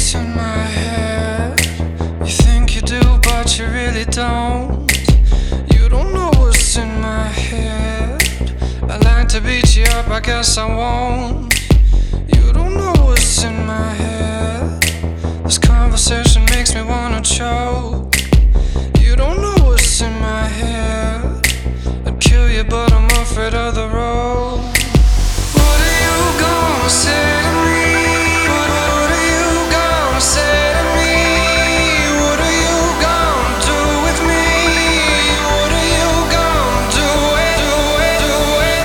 what's in my head. You think you do, but you really don't. You don't know what's in my head. I like to beat you up, I guess I won't. You don't know what's in my head. This conversation makes me wanna choke. You don't know what's in my head. I'd kill you, but I'm afraid of the road. What are you gonna say to me? What are you gonna say to me? What are you gonna do with me? What are you gonna do it, do it, do it?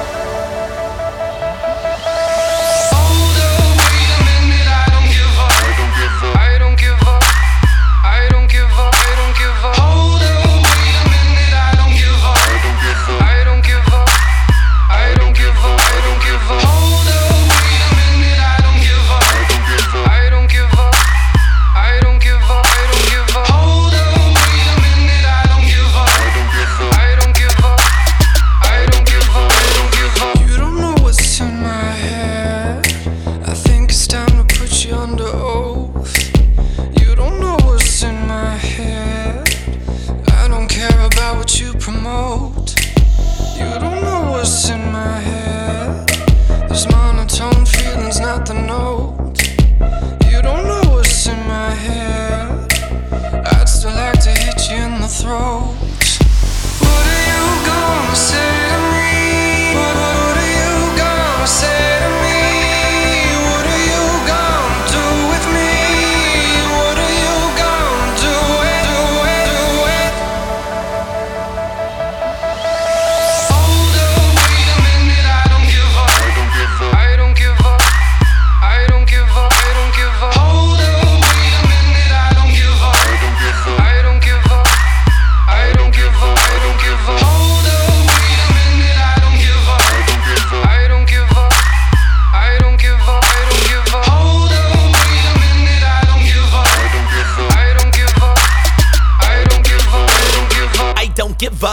Hold up, wait a minute, I don't give up. I don't give up. I don't give up. I don't give up. Hold up, wait a minute, I don't give up. I don't give up. I don't give up. I don't give up. Hold up, wait a minute, I don't give up. I don't give up. I don't give up. I don't give up. Hold up, wait a minute, I don't give up. I don't give up. I don't give up. I don't give up. You don't know what's in my head. I think it's time to put you under oath. You don't know what's in my head. I don't care about what you promote. You don't know what's in my head. There's monotone feelings, not the note. You don't know what's in my head. I'd still like to hit you in the throat. What are you gonna say to me? What are you gonna say to me? What are you gonna do with me? What are you gonna do it, do it, do it? Hold up, wait a minute, I don't give up. I don't give up. I don't give up. I don't give up. Hold up, wait a minute, I don't give up. I don't give up. I don't give up. I don't give up. Hold up, wait a minute, I don't give up. I don't give up. I don't give up. I don't give up. Hold up, wait a minute, I don't give up. I don't give up. I don't give up. I don't give up. I don't give up.